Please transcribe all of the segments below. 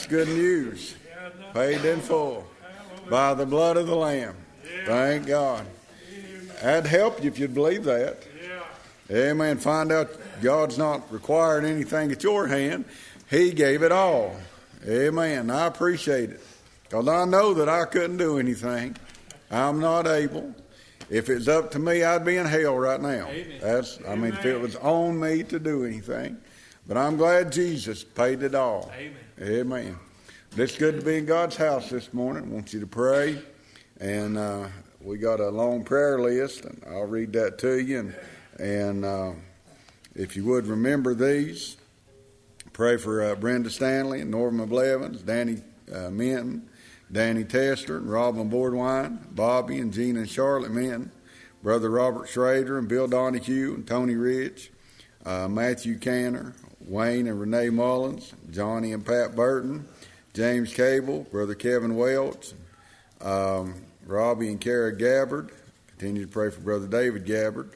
That's good news. Paid in full by the blood of the Lamb. Thank God. That'd help you if you'd believe that. Amen. Find out God's not requiring anything at your hand. He gave it all. Amen. I appreciate it. Because I know that I couldn't do anything. I'm not able. If it's up to me, I'd be in hell right now. Amen. If it was on me to do anything. But I'm glad Jesus paid it all. Amen. It's good to be in God's house this morning. I want you to pray. And we got a long prayer list, and I'll read that to you. And if you would remember these, pray for Brenda Stanley and Norma Blevins, Danny Minton, Danny Tester and Robin Boardwine, Bobby and Gina and Charlotte Minton, Brother Robert Schrader and Bill Donahue and Tony Rich, Matthew Canner, Wayne and Renee Mullins, Johnny and Pat Burton, James Cable, Brother Kevin Welch, Robbie and Kara Gabbard. Continue to pray for Brother David Gabbard.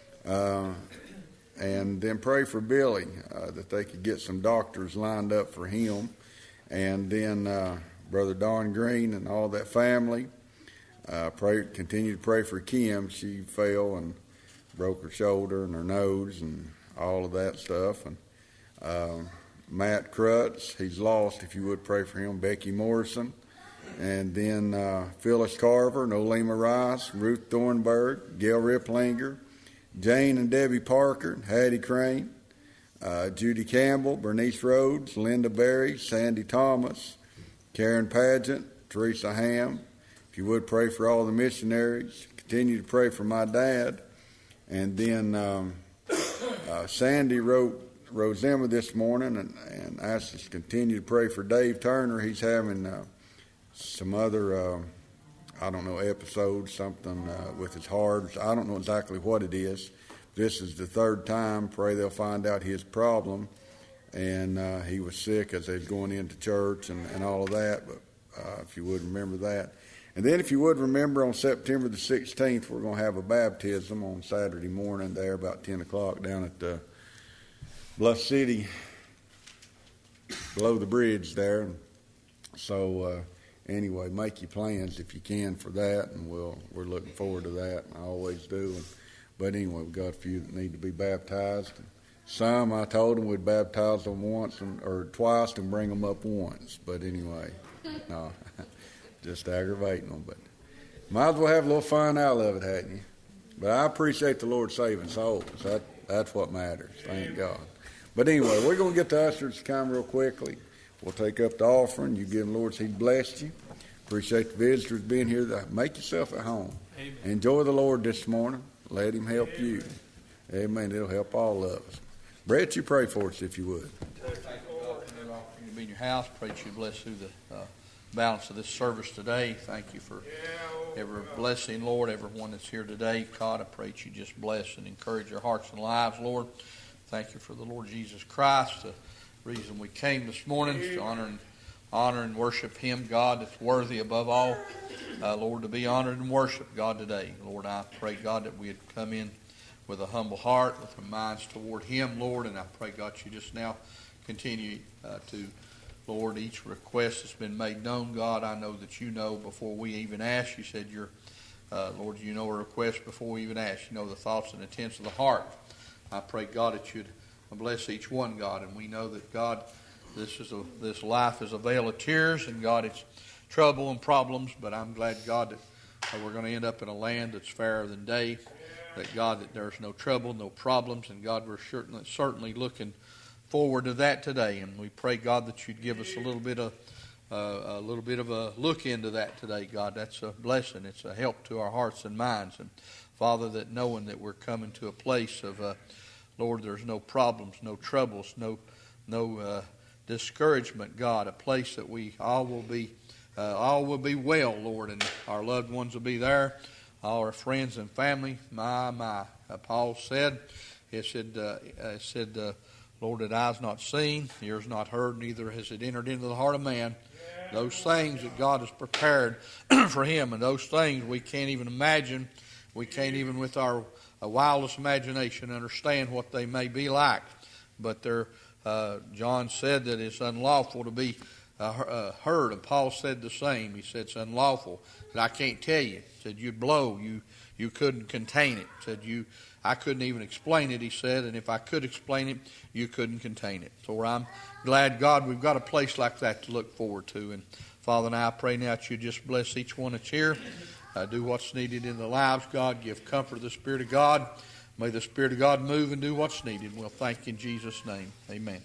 And then pray for Billy, that they could get some doctors lined up for him. And then Brother Don Green and all that family. Continue to pray for Kim. She fell and broke her shoulder and her nose and all of that stuff. And Matt Crutz, he's lost. If you would pray for him. Becky Morrison. And then Phyllis Carver, Nolima Rice, Ruth Thornburg, Gail Riplinger, Jane and Debbie Parker, and Hattie Crane, Judy Campbell, Bernice Rhodes, Linda Berry, Sandy Thomas, Karen Pageant, Teresa Ham. If you would pray for all the missionaries. Continue to pray for my dad. And then Sandy wrote Emma this morning and asked us to continue to pray for Dave Turner. He's having some other, episodes, something with his heart. I don't know exactly what it is. This is the third time. Pray they'll find out his problem. And he was sick as they was going into church and all of that. But if you would remember that. And then if you would remember on September the 16th, we're going to have a baptism on Saturday morning there about 10 o'clock down at Bluff City, below the bridge there. So anyway, make your plans if you can for that, and we're looking forward to that. I always do. But anyway, we've got a few that need to be baptized. Some I told them we'd baptize them once or twice and bring them up once. But anyway, no, just aggravating them. But might as well have a little fun out of it, hadn't you? But I appreciate the Lord saving souls. That's what matters. Thank God. But anyway, we're going to get the ushers to come real quickly. We'll take up the offering. You give the Lord, He blessed you. Appreciate the visitors being here. Make yourself at home. Amen. Enjoy the Lord this morning. Let Him help you. Amen. It'll help all of us. Brett, you pray for us if you would. Thank you, God, for your offering to be in your house. Pray that you bless through the balance of this service today. Thank you for every blessing, Lord, everyone that's here today. God, I pray that you just bless and encourage our hearts and lives, Lord. Thank you for the Lord Jesus Christ, the reason we came this morning, to honor and worship Him, God, that's worthy above all, Lord, to be honored and worshiped, God, today. Lord, I pray, God, that we'd come in with a humble heart, with our minds toward Him, Lord, and I pray, God, you just now continue to, Lord, each request that's been made known, God, I know that you know before we even ask. You said, Lord, you know a request before we even ask. You know the thoughts and intents of the heart. I pray, God, that you'd bless each one, God, and we know that, God, this life is a vale of tears, and God, it's trouble and problems, but I'm glad, God, that we're going to end up in a land that's fairer than day, that, God, that there's no trouble, no problems, and, God, we're certainly looking forward to that today, and we pray, God, that you'd give us a little bit of a look into that today, God. That's a blessing. It's a help to our hearts and minds, and Father, that knowing that we're coming to a place of, Lord, there's no problems, no troubles, no discouragement, God, a place that we all will be well, Lord, and our loved ones will be there, all our friends and family. Paul said, Lord, that eyes not seen, ears not heard, neither has it entered into the heart of man. Those things that God has prepared for him, and those things we can't even imagine. We can't even with our wildest imagination understand what they may be like. But John said that it's unlawful to be heard, and Paul said the same. He said it's unlawful. He said, I can't tell you. He said you'd blow. You couldn't contain it. He said I couldn't even explain it, he said, and if I could explain it, you couldn't contain it. So I'm glad, God, we've got a place like that to look forward to. And Father, now I pray now that you just bless each one that's here. Do what's needed in their lives, God. Give comfort to the Spirit of God. May the Spirit of God move and do what's needed. We'll thank you in Jesus' name. Amen.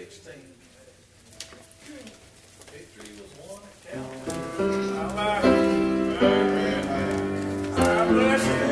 16. Victory was won at Calvary. I like it. Amen. I bless you.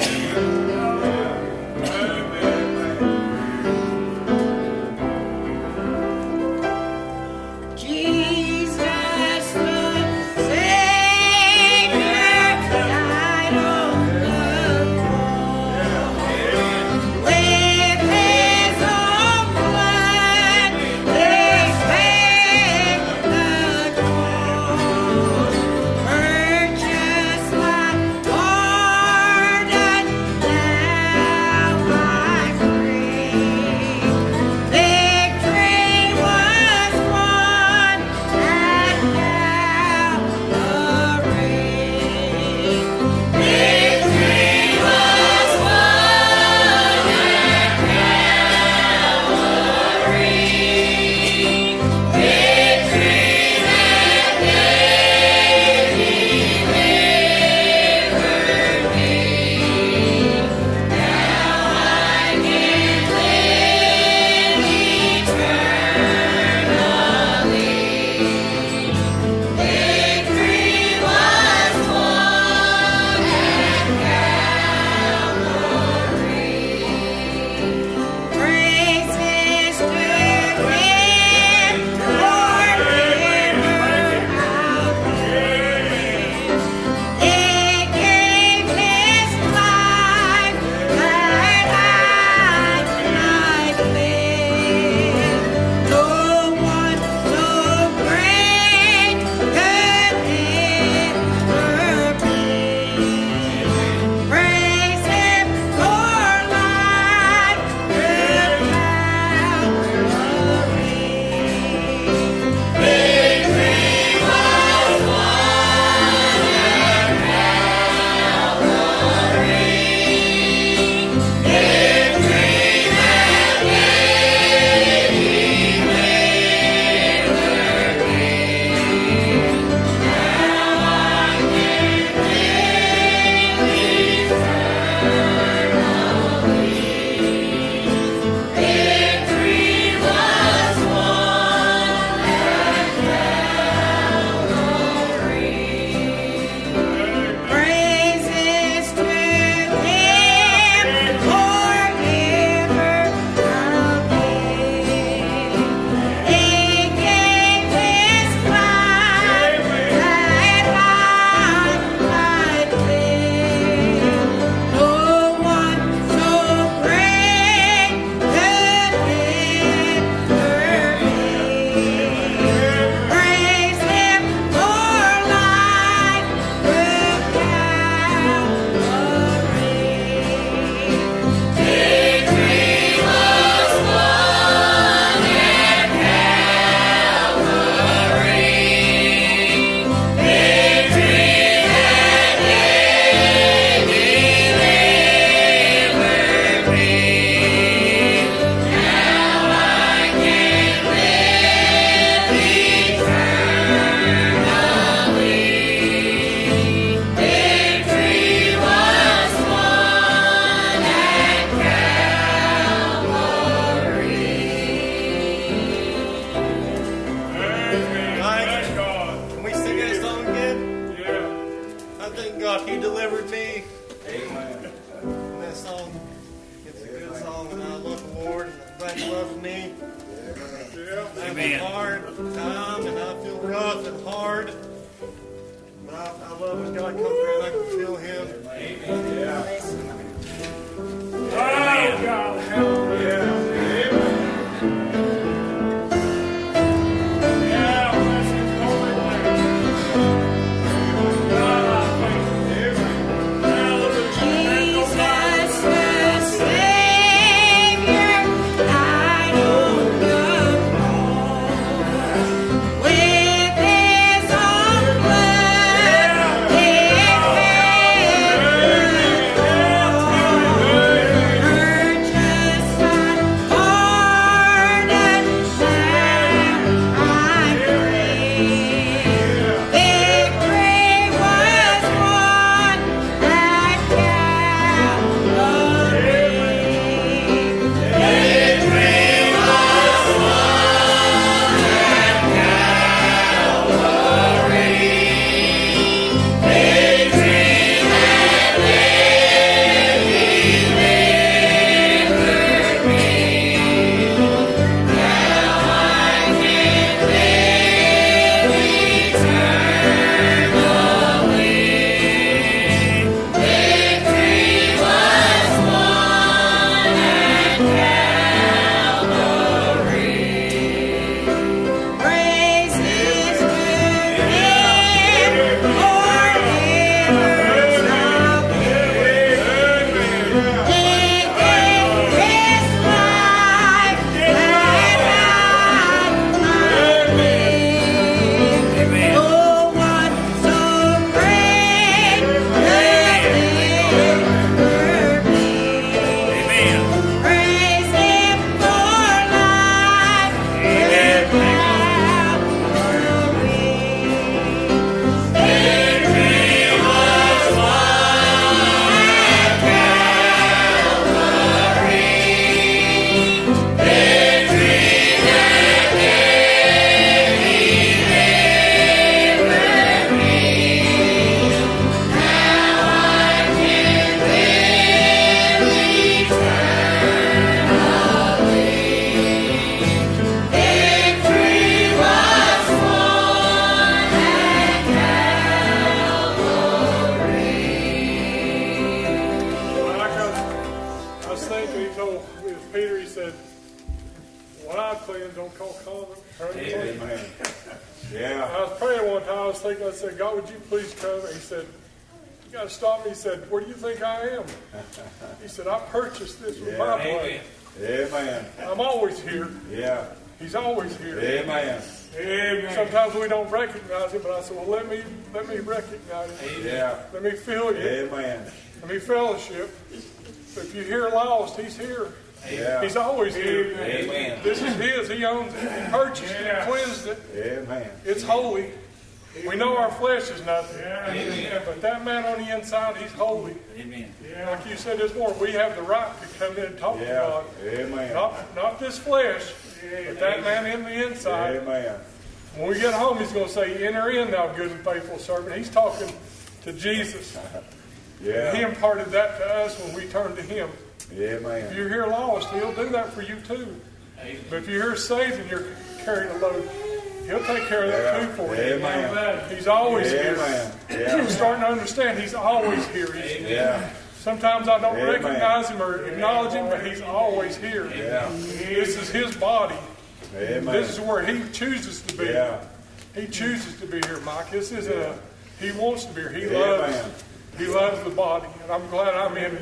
call them. Turn the corner. Amen. Yeah. I was praying one time. I was thinking, I said, God, would you please come? And he said, you got to stop me. He said, where do you think I am? He said, I purchased this with my blood. Amen. I'm always here. Yeah. He's always here. Amen. Amen. Sometimes we don't recognize him, but I said, well, let me recognize him. Yeah. Let me feel you. Amen. Let me fellowship. If you hear lost, he's here. Yeah. He's always here. Amen. This is his. He owns it. He purchased it. He cleansed it. Amen. It's holy. We know our flesh is nothing. But that man on the inside, he's holy. Amen. Like you said this morning, we have the right to come in and talk to God. Amen. Not this flesh, but that man in the inside. Amen. When we get home, he's going to say, enter in, thou good and faithful servant. He's talking to Jesus. Yeah. He imparted that to us when we turned to him. If Amen. you're here lost, he'll do that for you too. But if you're here saved and you're carrying a load, he'll take care of that too for you. Amen. He's always here. Amen. I'm Yeah. starting to understand he's always here. Yeah. Sometimes I don't Amen. recognize him or acknowledge him, but he's always here. Yeah. This is his body. Amen. This is where he chooses to be. Yeah. He chooses to be here, Mike. This isn't a, he wants to be here. He Amen. loves the body. And I'm glad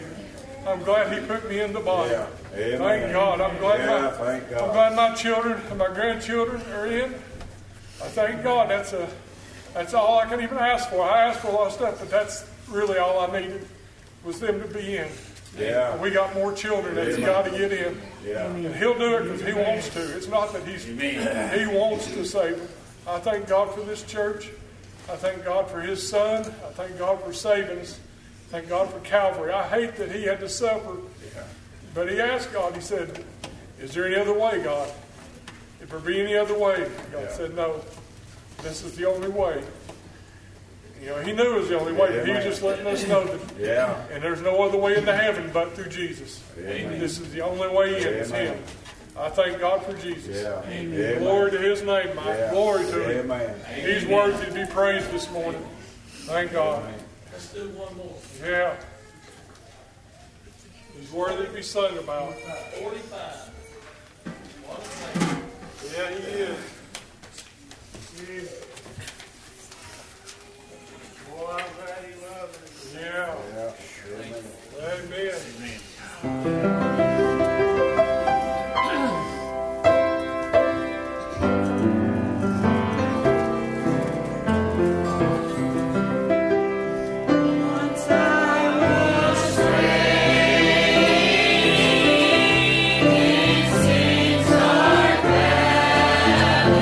I'm glad he put me in the body. Yeah. Amen. Thank God. I'm glad Yeah, thank God. I'm glad my children and my grandchildren are in. I thank God. That's all I can even ask for. I asked for a lot of stuff, but that's really all I needed was them to be in. Yeah. We got more children that's Amen. got to get in. Yeah. And he'll do it because he wants to. It's not that he wants to save them. I thank God for this church. I thank God for his son. I thank God for saving us. Thank God for Calvary. I hate that he had to suffer. Yeah. But he asked God, he said, is there any other way, God? If there be any other way? God Yeah. said, no. This is the only way. You know, he knew it was the only way. But he was just letting us know that. Yeah. And there's no other way into heaven but through Jesus. Amen. This is the only way in. It's Amen. him. I thank God for Jesus. Yeah. Amen. Glory to his name, Mike. Yeah. Glory to him. Amen. He's worthy to be praised this morning. Thank God. Let's do one more. Yeah. He's worthy to be sung about. 45. Yeah, he is. Boy, I'm glad he loves me. Yeah. Yeah. Amen. Sins are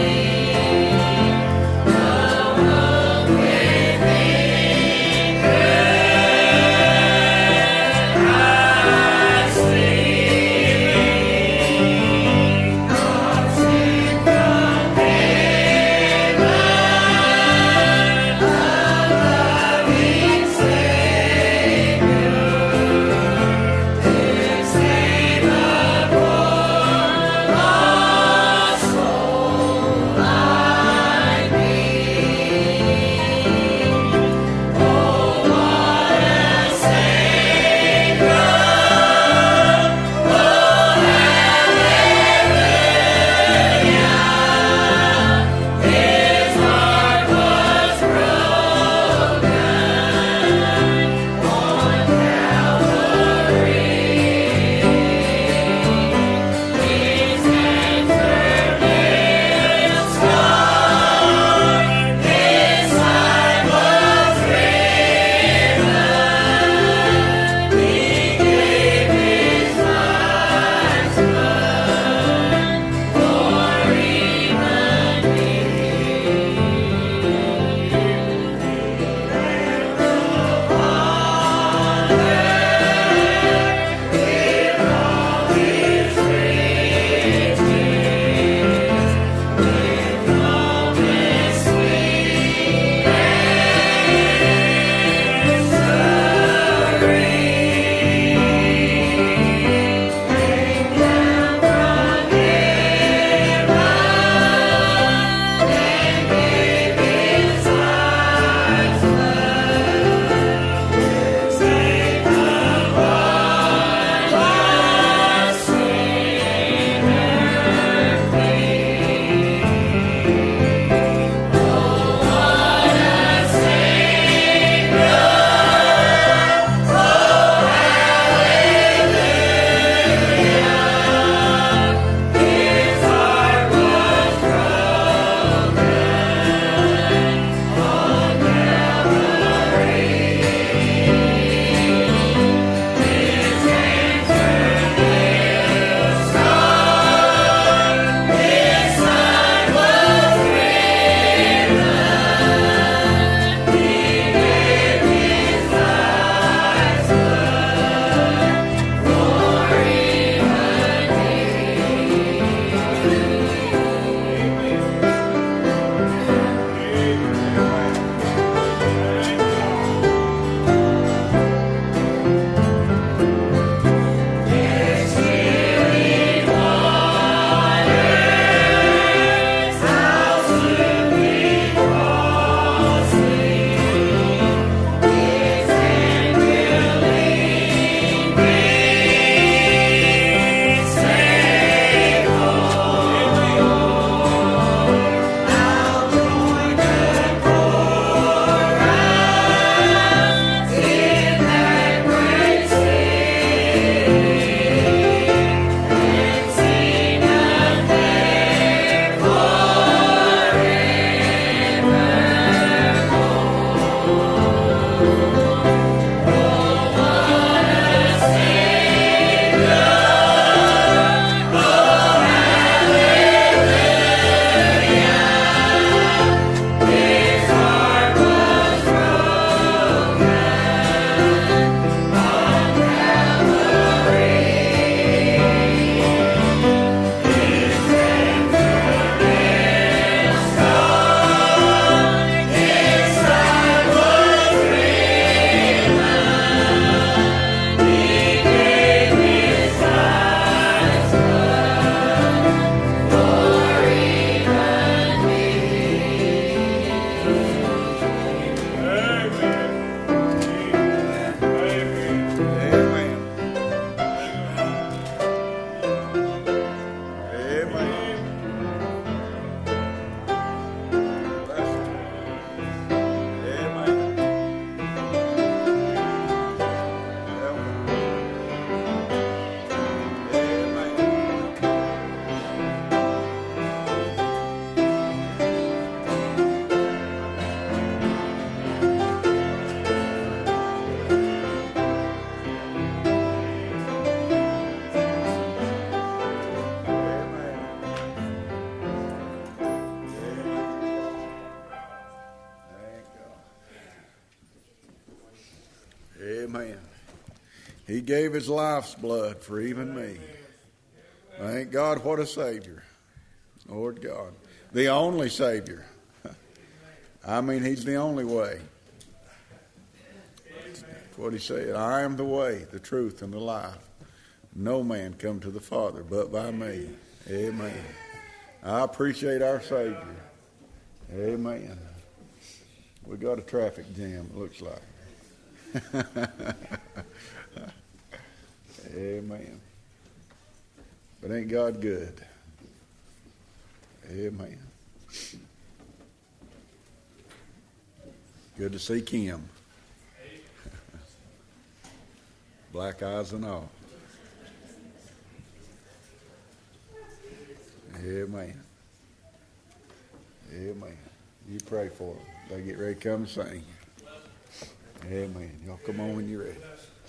Amen. He gave his life's blood for even me. Thank God, what a Savior. Lord God. The only Savior. I mean, he's the only way. That's what he said. I am the way, the truth, and the life. No man come to the Father but by me. Amen. I appreciate our Savior. Amen. We got a traffic jam, it looks like. Amen. But ain't God good? Amen. Good to see Kim. Black eyes and all. Amen. Amen. You pray for them. They get ready to come and sing. Amen. Y'all come on when you're ready.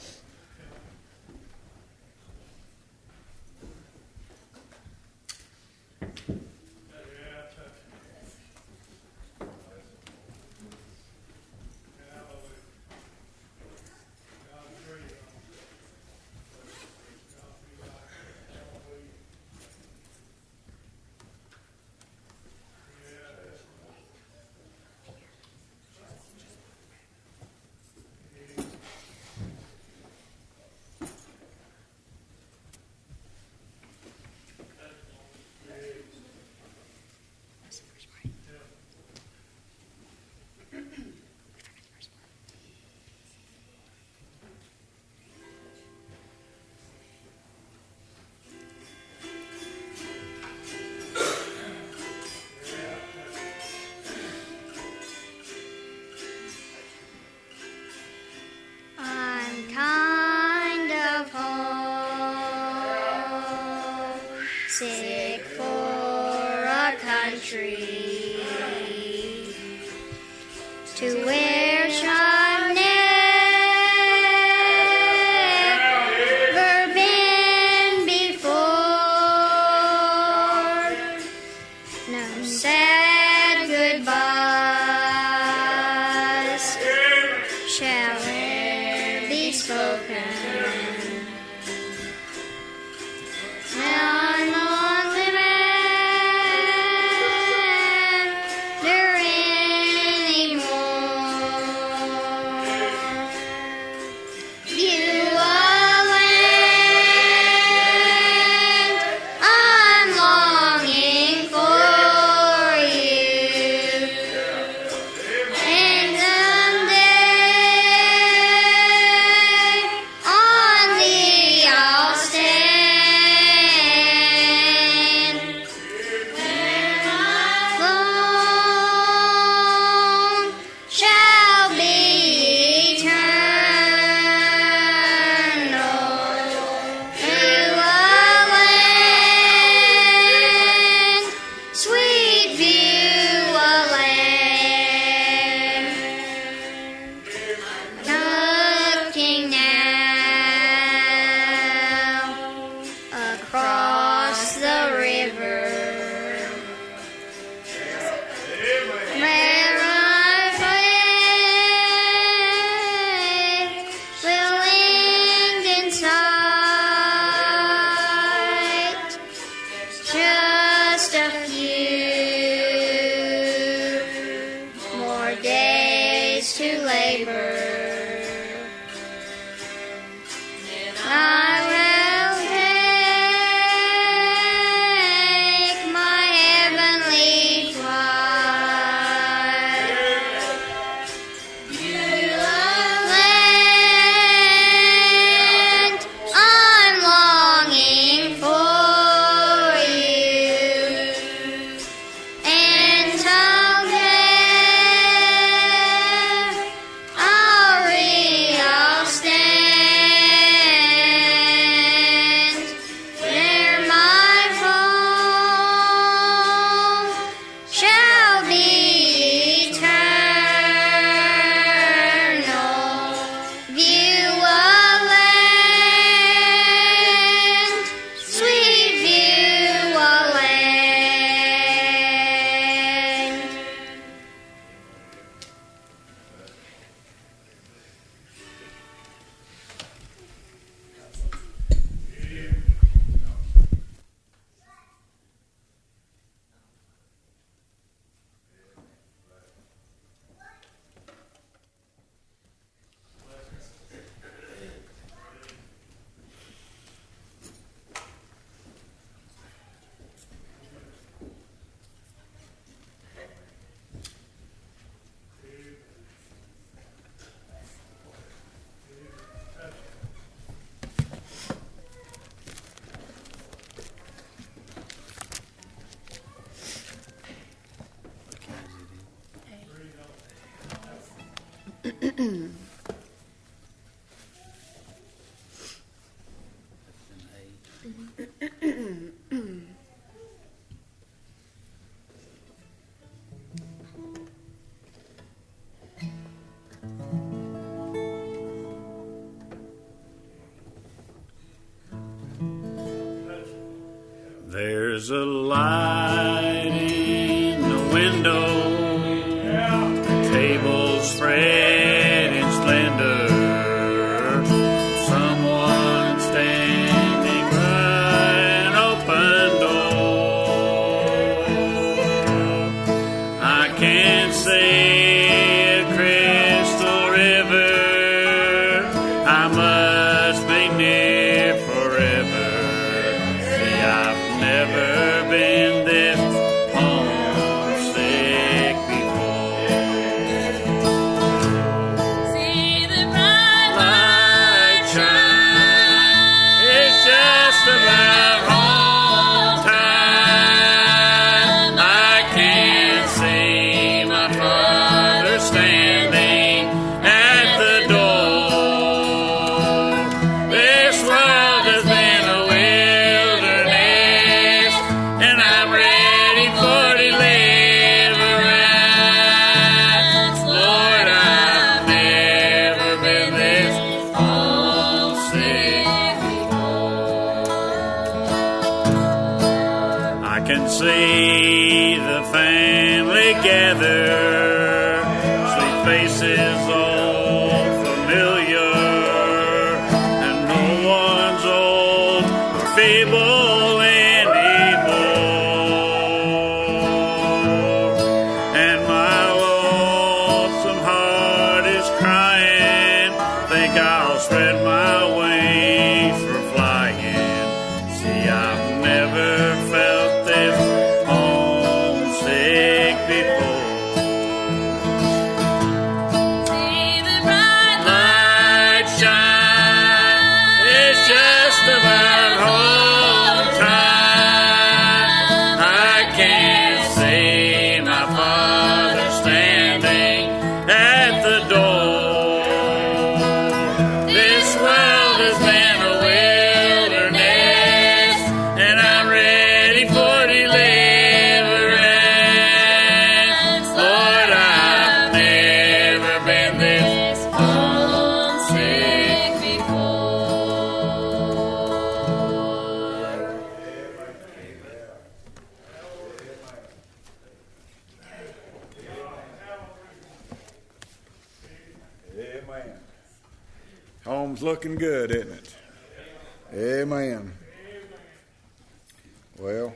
I'm kind of homesick for a country to which I've never been before. No sad goodbyes shall be spoken. Now I'm lonely man, there anymore. There's a light in the window, tables spread in splendor, someone standing by an open door. I can see a crystal river, I must be near forever. See, I've never been this homesick before. See the bright light shine. It's just about home time. I can see my father standing at the door. This world has been a wilderness, and I'm ready for deliverance. Lord, I've never been this homesick before. I can see the family gather, sweet faces all familiar, and no one's old or feeble anymore. And my lonesome heart is crying, think I'll spread my wings for flying. See, I've never felt this homesick before. See the bright Light shine, it's just about home time. I can see my father standing at the door. This world has been a wilderness, and I'm ready for deliverance. Lord, I've never been this homesick Amen. Home's looking good, isn't it? Amen. Well,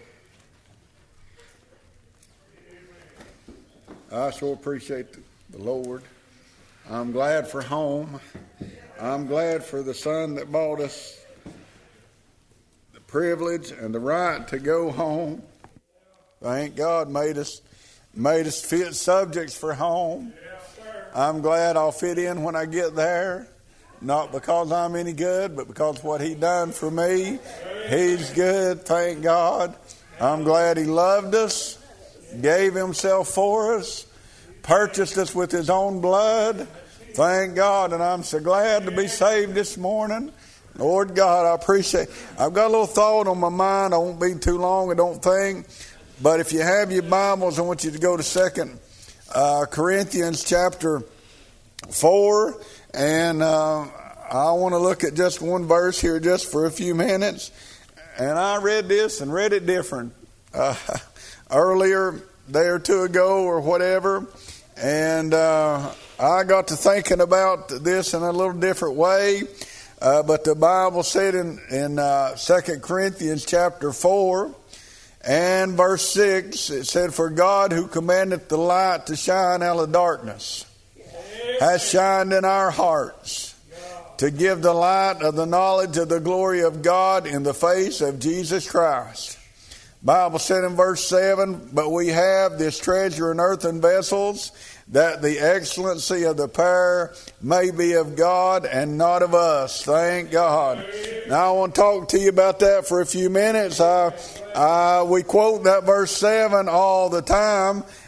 I sure appreciate the Lord. I'm glad for home. I'm glad for the Son that bought us the privilege and the right to go home. Thank God made us fit subjects for home. I'm glad I'll fit in when I get there. Not because I'm any good, but because what He done for me. He's good, thank God. I'm glad He loved us, gave Himself for us, purchased us with His own blood. Thank God, and I'm so glad to be saved this morning. Lord God, I appreciate it. I've got a little thought on my mind. I won't be too long, I don't think. But if you have your Bibles, I want you to go to 2 Corinthians chapter 4. And I want to look at just one verse here just for a few minutes. And I read this and read it different earlier, day or two ago or whatever. And I got to thinking about this in a little different way. But the Bible said in 2 Corinthians chapter 4 and verse 6, it said, "For God who commandeth the light to shine out of darkness has shined in our hearts to give the light of the knowledge of the glory of God in the face of Jesus Christ." Bible said in verse 7, "But we have this treasure in earthen vessels, that the excellency of the power may be of God and not of us." Thank God. Now I want to talk to you about that for a few minutes. We quote that verse 7 all the time,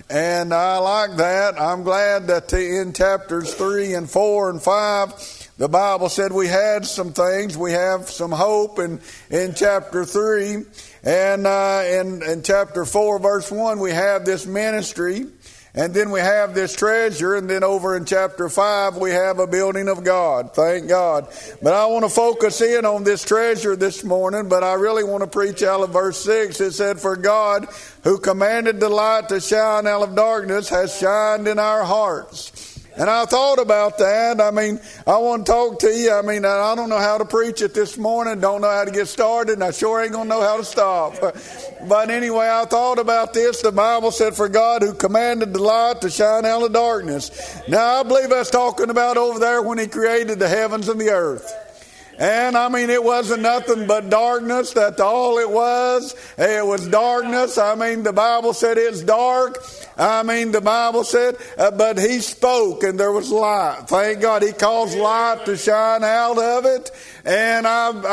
And I like that. I'm glad that in chapters 3 and 4 and 5, the Bible said we had some things. We have some hope in chapter 3. And in chapter 4, verse 1, we have this ministry. And then we have this treasure, and then over in chapter 5, we have a building of God. Thank God. But I want to focus in on this treasure this morning, but I really want to preach out of verse 6. It said, "For God, who commanded the light to shine out of darkness, has shined in our hearts." And I thought about that. I mean, I want to talk to you. I mean, I don't know how to preach it this morning. Don't know how to get started. And I sure ain't going to know how to stop. But anyway, I thought about this. The Bible said, "For God who commanded the light to shine out of darkness." Now, I believe that's talking about over there when He created the heavens and the earth. And I mean, it wasn't nothing but darkness. That's all it was. It was darkness. I mean, the Bible said it's dark. I mean, the Bible said, but He spoke and there was light. Thank God He caused light to shine out of it. And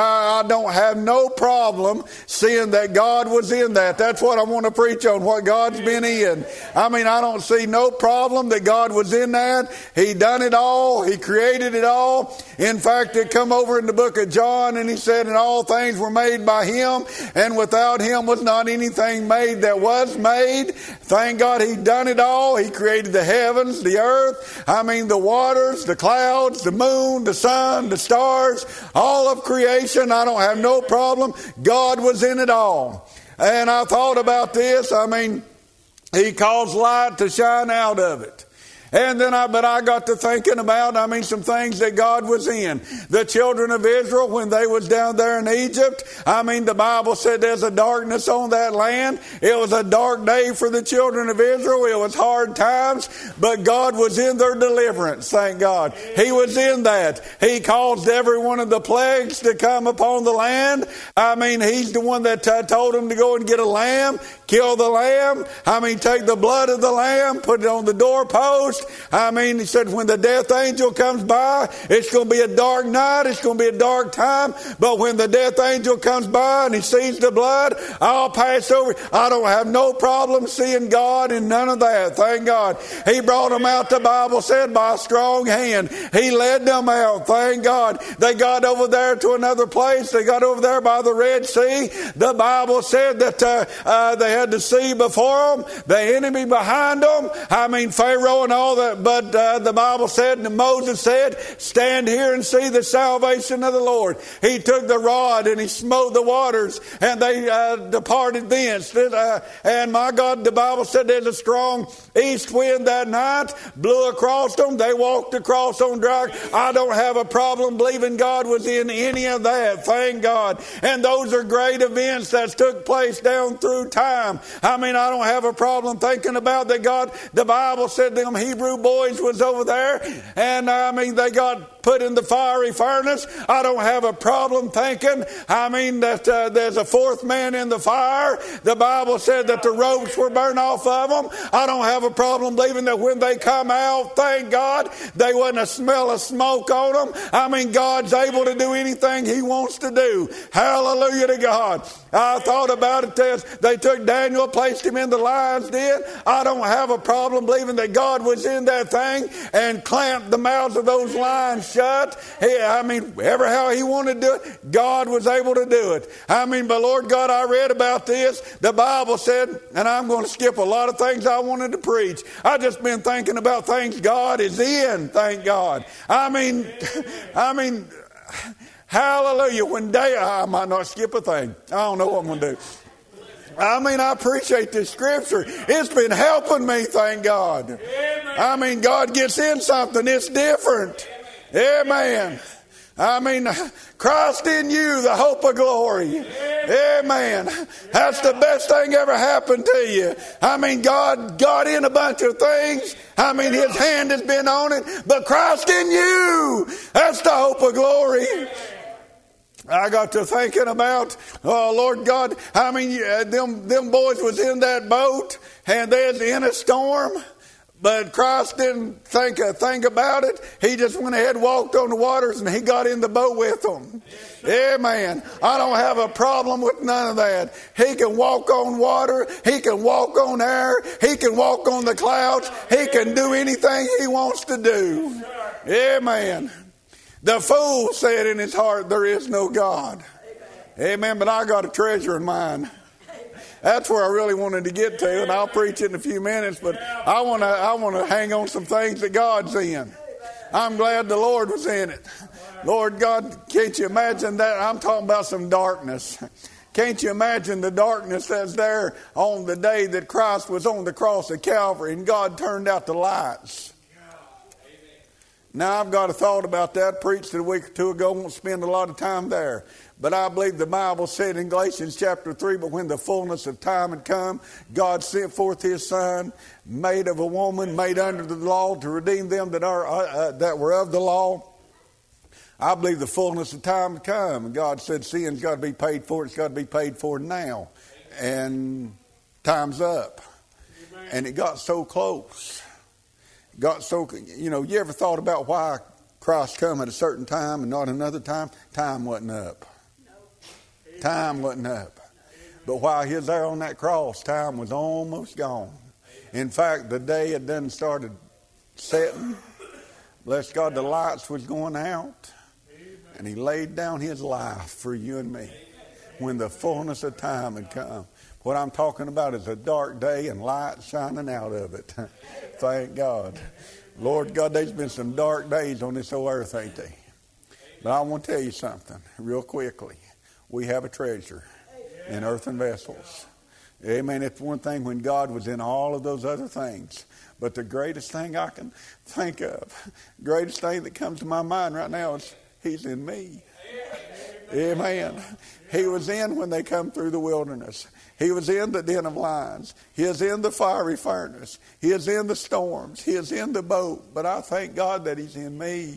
I don't have no problem seeing that God was in that. That's what I want to preach on, what God's been in. I mean, I don't see no problem that God was in that. He done it all. He created it all. In fact, it come over in the book of John, and He said, "And all things were made by Him, and without Him was not anything made that was made." Thank God He done it all. He created the heavens, the earth, I mean the waters, the clouds, the moon, the sun, the stars, all of creation. I don't have no problem. God was in it all. And I thought about this. I mean, He caused light to shine out of it. And then I got to thinking about, some things that God was in. The children of Israel, when they was down there in Egypt, the Bible said there's a darkness on that land. It was a dark day for the children of Israel. It was hard times, but God was in their deliverance, thank God. He was in that. He caused every one of the plagues to come upon the land. He's the one that told them to go and get a lamb, kill the lamb. Take the blood of the lamb, put it on the doorpost. He said when the death angel comes by, it's going to be a dark night, it's going to be a dark time, but when the death angel comes by and he sees the blood, I'll pass over. I don't have no problem seeing God in none of that, thank God. He brought them out, the Bible said, by a strong hand. He led them out, thank God. They got over there to another place. They got over there by the Red Sea. The Bible said that they had the sea before them, the enemy behind them, Pharaoh and all that, but the Bible said, and Moses said, "Stand here and see the salvation of the Lord." He took the rod and He smote the waters, and they departed thence. And my God, the Bible said there's a strong east wind that night, blew across them. They walked across on dry. I don't have a problem believing God was in any of that, thank God. And those are great events that took place down through time. I don't have a problem thinking about that God, the Bible said them Hebrew boys was over there, and they got put in the fiery furnace. I don't have a problem thinking, that there's a fourth man in the fire. The Bible said that the ropes were burned off of them. I don't have a problem believing that when they come out, thank God, they wasn't a smell of smoke on them. God's able to do anything He wants to do. Hallelujah to God. I thought about it. They took Daniel, placed him in the lion's den. I don't have a problem believing that God was in that thing and clamped the mouths of those lions shut. Ever how He wanted to do it, God was able to do it. But Lord God, I read about this. The Bible said, and I'm going to skip a lot of things I wanted to preach. I just been thinking about things God is in, thank God. Hallelujah. I might not skip a thing. I don't know what I'm going to do. I appreciate this scripture. It's been helping me, thank God. God gets in something. It's different. Amen. Christ in you, the hope of glory. Amen. That's the best thing ever happened to you. God got in a bunch of things. His hand has been on it, but Christ in you, that's the hope of glory. I got to thinking about, Lord God, them boys was in that boat and they was in a storm. But Christ didn't think a thing about it. He just went ahead and walked on the waters, and he got in the boat with them. Amen. I don't have a problem with none of that. He can walk on water. He can walk on air. He can walk on the clouds. He can do anything he wants to do. Amen. The fool said in his heart, there is no God. Amen. But I got a treasure in mine. That's where I really wanted to get to, and I'll preach it in a few minutes, but I want to hang on some things that God's in. I'm glad the Lord was in it. Lord God, can't you imagine that? I'm talking about some darkness. Can't you imagine the darkness that's there on the day that Christ was on the cross of Calvary and God turned out the lights? Now, I've got a thought about that. Preached it a week or two ago. Won't spend a lot of time there. But I believe the Bible said in Galatians chapter 3, but when the fullness of time had come, God sent forth his Son, made of a woman, made under the law, to redeem them that were of the law. I believe the fullness of time had come. And God said sin's got to be paid for. It's got to be paid for now. And time's up. And it got so close. You ever thought about why Christ come at a certain time and not another time? Time wasn't up. Time wasn't up. But while he was there on that cross, time was almost gone. In fact, the day had done started setting. Bless God, the lights was going out. And he laid down his life for you and me when the fullness of time had come. What I'm talking about is a dark day and light shining out of it. Thank God. Lord God, there's been some dark days on this whole earth, ain't they? But I want to tell you something real quickly. We have a treasure in earthen vessels. Amen. It's one thing when God was in all of those other things. But the greatest thing I can think of, greatest thing that comes to my mind right now is he's in me. Amen. He was in when they come through the wilderness. He was in the den of lions. He is in the fiery furnace. He is in the storms. He is in the boat. But I thank God that he's in me.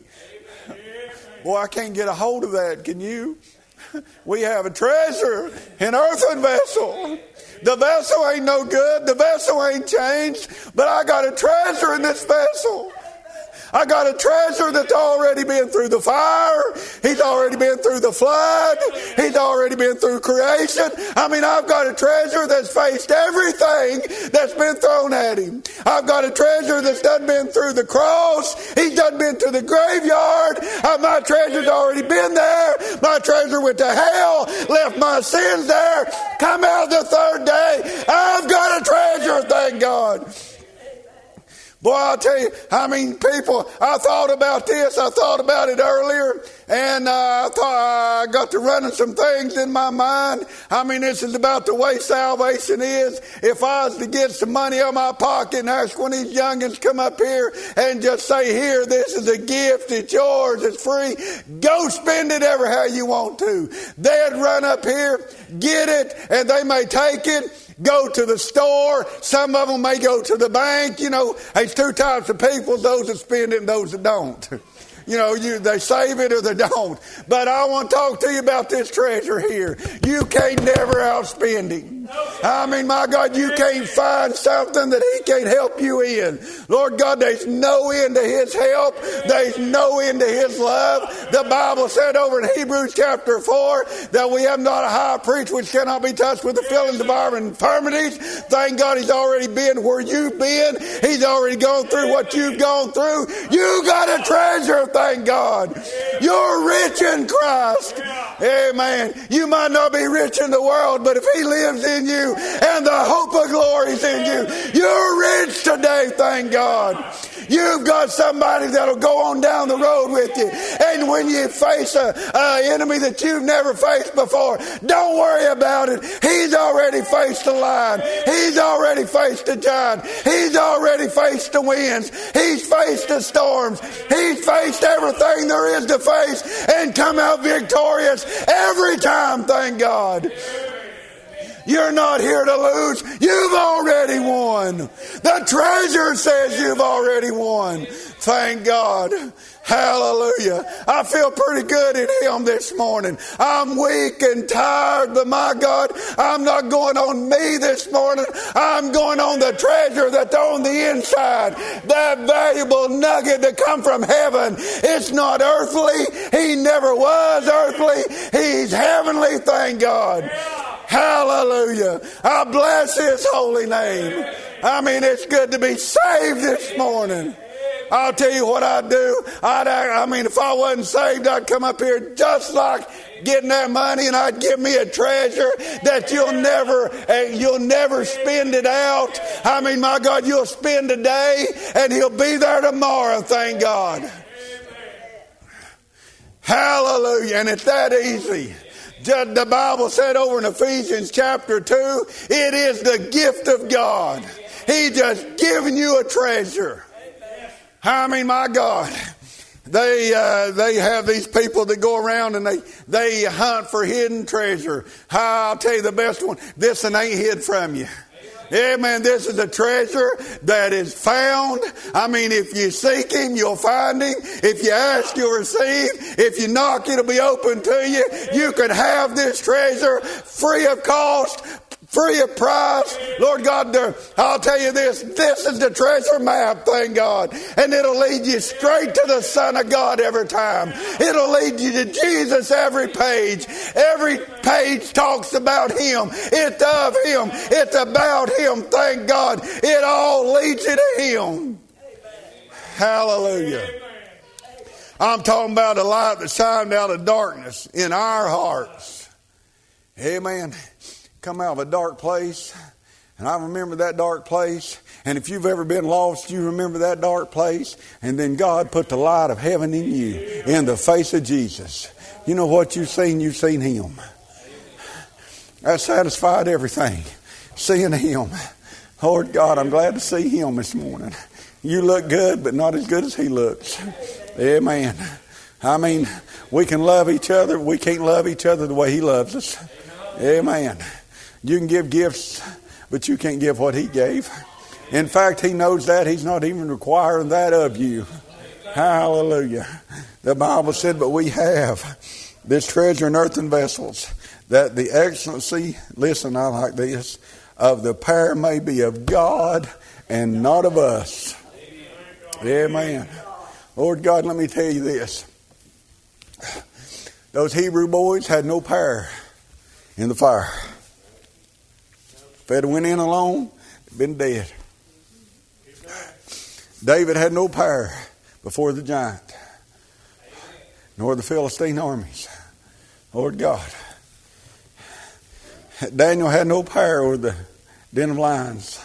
Boy, I can't get a hold of that. Can you? We have a treasure in earthen vessel. The vessel ain't no good. The vessel ain't changed. But I got a treasure in this vessel. I got a treasure that's already been through the fire. He's already been through the flood. He's already been through creation. I've got a treasure that's faced everything that's been thrown at him. I've got a treasure that's done been through the cross. He's done been to the graveyard. My treasure's already been there. My treasure went to hell, left my sins there, come out the third day. I've got a treasure, thank God. Boy, I'll tell you, people, I thought about this. I thought about it earlier, and I thought I got to running some things in my mind. This is about the way salvation is. If I was to get some money out of my pocket and ask one of these youngins come up here and just say, here, this is a gift, it's yours, it's free, go spend it ever how you want to. They'd run up here, get it, and they may take it, go to the store. Some of them may go to the bank. There's two types of people, those that spend it and those that don't. They save it or they don't. But I want to talk to you about this treasure here. You can't never outspend him. My God, you can't find something that he can't help you in. Lord God, there's no end to his help. There's no end to his love. The Bible said over in Hebrews chapter 4 that we have not a high priest which cannot be touched with the feelings of our infirmities. Thank God he's already been where you've been. He's already gone through what you've gone through. You got a treasure, thank God. You're rich in Christ. Amen. You might not be rich in the world, but if he lives in you and the hope of glory is in you, you're rich today, thank God. You've got somebody that'll go on down the road with you. And when you face an enemy that you've never faced before, don't worry about it. He's already faced the lion. He's already faced the giant. He's already faced the winds. He's faced the storms. He's faced everything there is to face and come out victorious every time, thank God. You're not here to lose. You've already won. The treasure says you've already won. Thank God. Hallelujah. I feel pretty good in Him this morning. I'm weak and tired, but my God, I'm not going on me this morning. I'm going on the treasure that's on the inside. That valuable nugget that come from heaven. It's not earthly. He never was earthly. He's heavenly, thank God. Hallelujah. I bless His holy name. I mean, it's good to be saved this morning. I'll tell you what I'd do. I mean, if I wasn't saved, I'd come up here just like getting that money, and I'd give me a treasure that you'll never spend it out. I mean, my God, you'll spend a day, and He'll be there tomorrow. Thank God. Hallelujah. And it's that easy. Just the Bible said over in Ephesians chapter 2, it is the gift of God. He just giving you a treasure. I mean, my God, they have these people that go around and they hunt for hidden treasure. I'll tell you the best one. This one ain't hid from you. Amen. This is a treasure that is found. I mean, if you seek Him, you'll find Him. If you ask, you'll receive. If you knock, it'll be open to you. You can have this treasure free of cost, free of price. Lord God, I'll tell you this is the treasure map, thank God. And it'll lead you straight to the Son of God every time. It'll lead you to Jesus every page. Every page talks about Him. It's of Him. It's about Him, thank God. It all leads you to Him. Hallelujah. I'm talking about a light that shined out of darkness in our hearts. Amen. Come out of a dark place, and I remember that dark place. And if you've ever been lost, you remember that dark place. And then God put the light of heaven in you, in the face of Jesus. You know what you've seen? You've seen Him. That satisfied everything. Seeing Him. Lord God, I'm glad to see Him this morning. You look good, but not as good as He looks. Amen. I mean, we can love each other. We can't love each other the way He loves us. Amen. You can give gifts, but you can't give what He gave. In fact, He knows that. He's not even requiring that of you. Hallelujah. The Bible said, but we have this treasure in earthen vessels, that the excellency, listen, I like this, of the power may be of God and not of us. Amen. Lord God, let me tell you this. Those Hebrew boys had no power in the fire. If they'd went in alone, they'd been dead. David had no power before the giant, nor the Philistine armies. Lord God. Daniel had no power over the den of lions.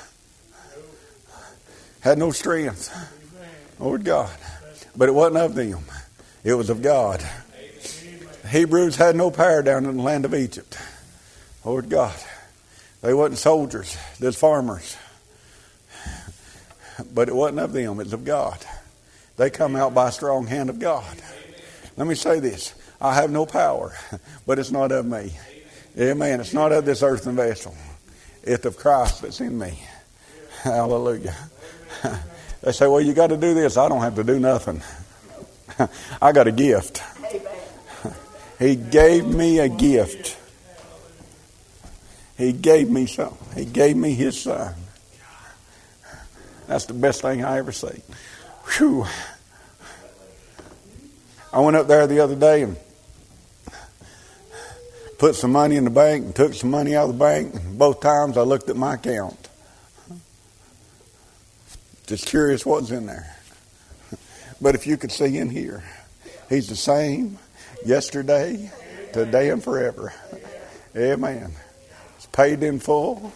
Had no strength. Lord God. But it wasn't of them. It was of God. The Hebrews had no power down in the land of Egypt. Lord God. They wasn't soldiers. They was farmers. But it wasn't of them. It was of God. They come out by a strong hand of God. Let me say this. I have no power, but it's not of me. Amen. It's not of this earthen vessel. It's of Christ that's in me. Hallelujah. They say, well, you got to do this. I don't have to do nothing. I got a gift. He gave me a gift. He gave me something. He gave me His Son. That's the best thing I ever seen. Whew. I went up there the other day and put some money in the bank and took some money out of the bank. And both times I looked at my account. Just curious what's in there. But if you could see in here, He's the same yesterday, today, and forever. Amen. It's paid in full.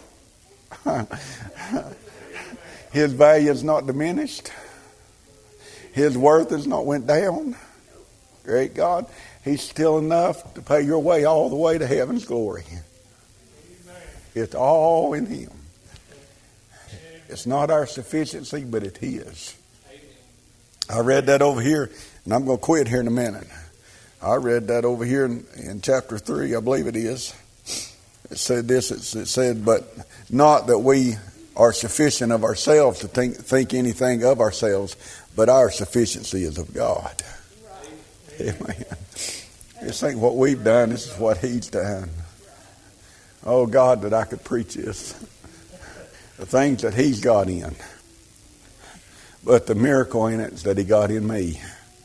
His value is not diminished. His worth has not went down. Great God. He's still enough to pay your way all the way to heaven's glory. It's all in Him. It's not our sufficiency, but it's His. I read that over here, and I'm going to quit here in a minute. I read that over here in chapter 3, I believe it is. said this. It said, but not that we are sufficient of ourselves to think anything of ourselves, but our sufficiency is of God. Amen. This ain't what we've done. This is what He's done. Oh, God, that I could preach this. The things that He's got in. But the miracle in it is that He got in me.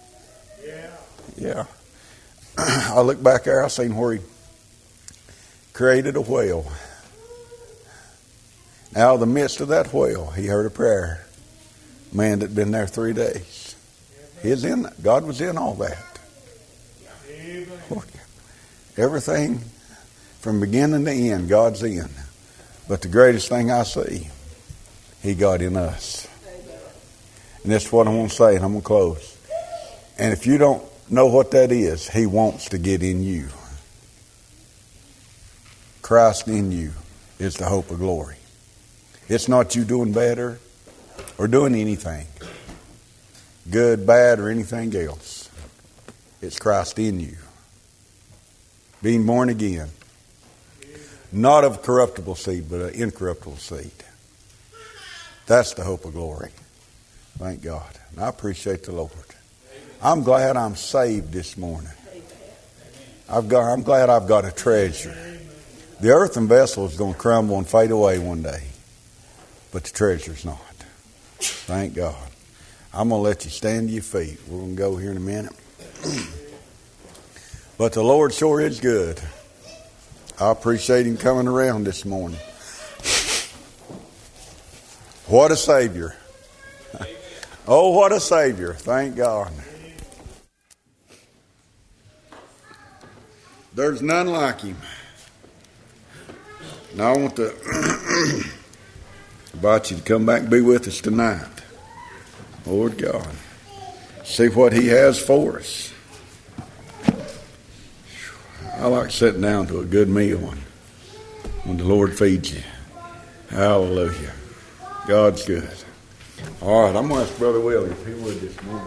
Yeah. I look back there, I seen where He created a whale. Out of the midst of that whale, He heard a prayer. Man that had been there 3 days. God was in all that. Everything from beginning to end, God's in. But the greatest thing I see, He got in us. And that's what I want to say, and I'm going to close. And if you don't know what that is, He wants to get in you. Christ in you is the hope of glory. It's not you doing better or doing anything, good, bad, or anything else. It's Christ in you. Being born again. Not of corruptible seed, but an incorruptible seed. That's the hope of glory. Thank God. And I appreciate the Lord. I'm glad I'm saved this morning. I'm glad I've got a treasure. The earthen vessel is going to crumble and fade away one day. But the treasure's not. Thank God. I'm going to let you stand to your feet. We're going to go here in a minute. But the Lord sure is good. I appreciate Him coming around this morning. What a Savior. Oh, what a Savior. Thank God. There's none like Him. Now I want to invite you to come back and be with us tonight. Lord God. See what He has for us. I like sitting down to a good meal when the Lord feeds you. Hallelujah. God's good. All right, I'm going to ask Brother Willie if he would this morning.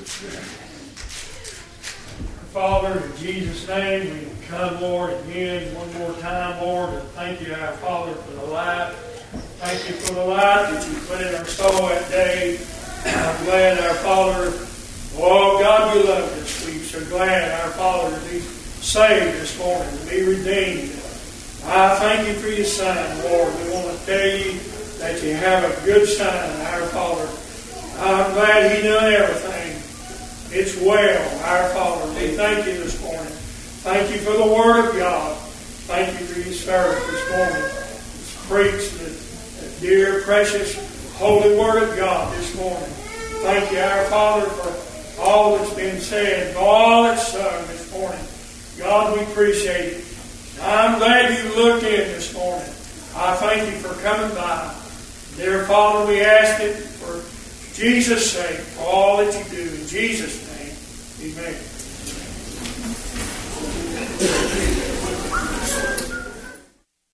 Father, in Jesus' name, we come, Lord, again, one more time, Lord, and thank you, our Father, for the life. Thank you for the life that you put in our soul that day. I'm glad, our Father, oh, God, you loved us. We're so glad, our Father, to be saved this morning, to be redeemed. I thank you for your Son, Lord. We want to tell you that you have a good Son, our Father. I'm glad He done everything. It's well, our Father. We thank you this morning. Thank you for the Word of God. Thank you for your service this morning. It's preached the dear, precious, holy Word of God this morning. Thank you, our Father, for all that's been said and all that's sung this morning. God, we appreciate it. I'm glad you looked in this morning. I thank you for coming by. Dear Father, we ask it for Jesus' sake, for all that you do. In Jesus' name, amen.